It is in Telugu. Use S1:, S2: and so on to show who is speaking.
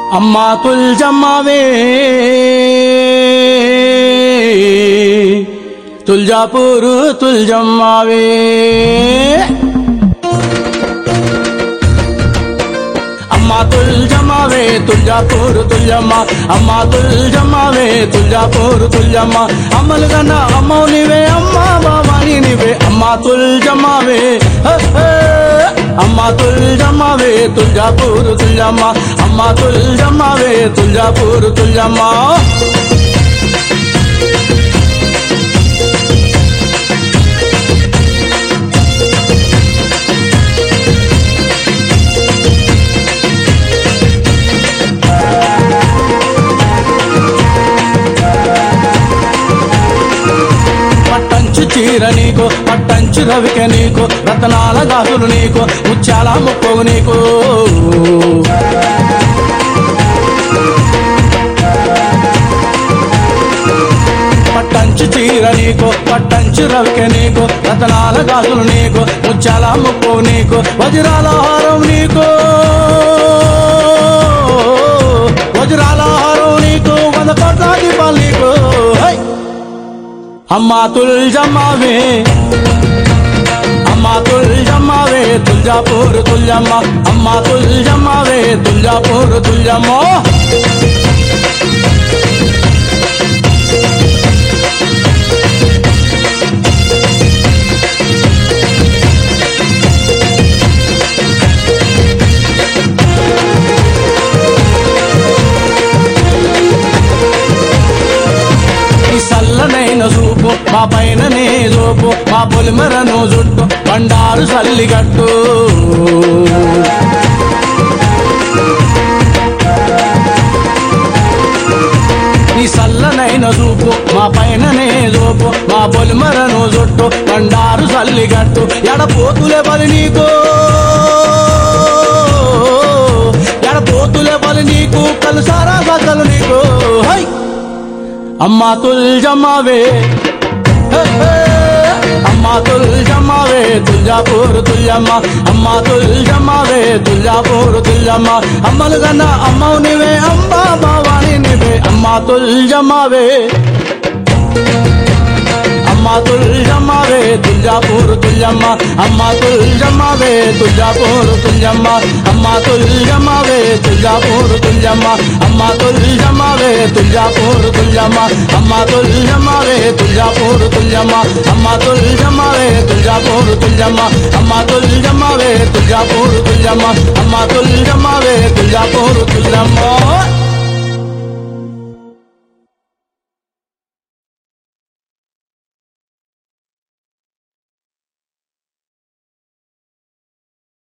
S1: అమ్మా తుల్జమ్మవే తుల్జాపూరు తుల్జమ్మవే అమ్మా తుల్జమ్మవే తుల్జాపూరు తుల్జమ్మ అమ్మా తుల్జమ్మవే తుల్జాపూరు తుల్జమ్మ అమ్మలు కన్నా అమ్మవు నీవే అమ్మా బాబాని నీవే అమ్మా తుల్జమ్మవే అమ్మా తుల్జమ్మవే తుల్జాపూరు తుల్జమ్మ అమ్మా తుల్జమ్మవే తుల్జాపూరు తుల్జమ్మ పట్టంచు చీర నీకు పట్టంచు రవిక నీకు రతనాల గాజులు నీకు ముత్యాల ముప్పగు నీకు పట్టంచు చీర నీకు పట్టంచు రవిక నీకు రతనాల గాజులు నీకు ముత్యాల ముప్పగు నీకు వజ్రాల హారం నీకు వజ్రాల హారం నీకు 100 కోట్ల దీపాలు నీకు అమ్మా తుల్జమ్మవే అమ్మా తుల్జమ్మవే తుల్జాపూరు తుల్జమ్మ అమ్మా తుల్జమ్మవే తుల్జాపూరు తుల్జమ్మ సల్లనైన చూపు మా పైన నే చూపు మా పొలిమరను జుట్టు బండారు సల్లిగట్టు నీ సల్లనైన చూపు మా పైన నే చూపు మా పొలిమరను జుట్టు బండారు సల్లిగట్టు ఎడపోతులే బలి నీకు ఎడపోతులే బలి నీకు కలుసారా గద్దలు నీకు హై అమ్మా తుల్జమ్మవే అమ్మా తుల్జమ్మవే తుల్జాపూరు తుల్జమ్మ అమ్మా తుల్జమ్మవే తుల్జాపూరు తుల్జమ్మ అమ్మలు కన్నా అమ్మవు నీవే అమ్మా బావాని నీవే అమ్మా తుల్జమ్మవే అమ్మా తుల్జమ్మవే తుల్జాపూరు తుల్జమ్మ అమ్మా తుల్జమ్మవే తుల్జాపూరు తుల్జమ్మ అమ్మా తుల్జమ్మవే తుల్జాపూరు తుల్జమ్మ అమ్మా తుల్జమ్మవే తుల్జాపూరు తుల్జమ్మ అమ్మా తుల్జమ్మవే తుల్జాపూరు తుల్జమ్మ అమ్మా తుల్జమ్మవే తుల్జాపూరు తుల్జమ్మ అమ్మా తుల్జమ్మవే తుల్జాపూరు తుల్జమ్మ అమ్మా తుల్జమ్మవే తుల్జాపూరు తుల్జమ్మ